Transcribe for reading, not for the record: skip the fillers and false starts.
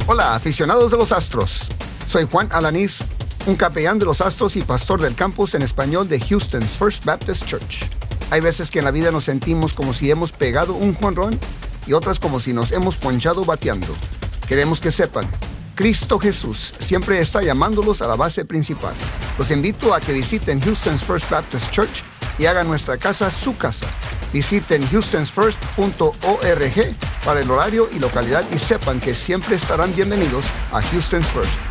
Hola, aficionados de los Astros. Soy Juan Alanís, un capellán de los Astros y pastor del campus en español de Houston's First Baptist Church. Hay veces que en la vida nos sentimos como si hemos pegado un jonrón y otras como si nos hemos ponchado bateando. Queremos que sepan, Cristo Jesús siempre está llamándolos a la base principal. Los invito a que visiten Houston's First Baptist Church y hagan nuestra casa su casa. Visiten houstonsfirst.org para el horario y localidad y sepan que siempre estarán bienvenidos a Houston's First.